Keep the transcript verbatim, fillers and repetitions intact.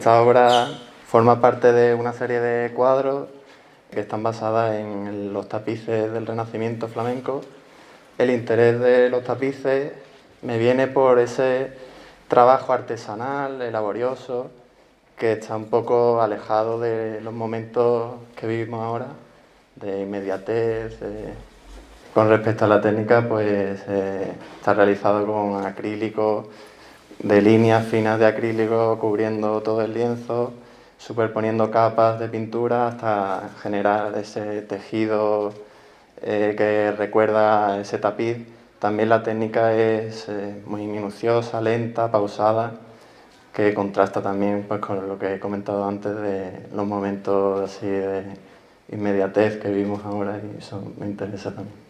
Esta obra forma parte de una serie de cuadros que están basadas en los tapices del Renacimiento flamenco. El interés de los tapices me viene por ese trabajo artesanal, laborioso, que está un poco alejado de los momentos que vivimos ahora, de inmediatez. De... Con respecto a la técnica, pues eh, está realizado con acrílico, de líneas finas de acrílico cubriendo todo el lienzo, superponiendo capas de pintura hasta generar ese tejido eh, que recuerda a ese tapiz. También la técnica es eh, muy minuciosa, lenta, pausada, que contrasta también pues, con lo que he comentado antes de los momentos así de inmediatez que vivimos ahora, y eso me interesa también.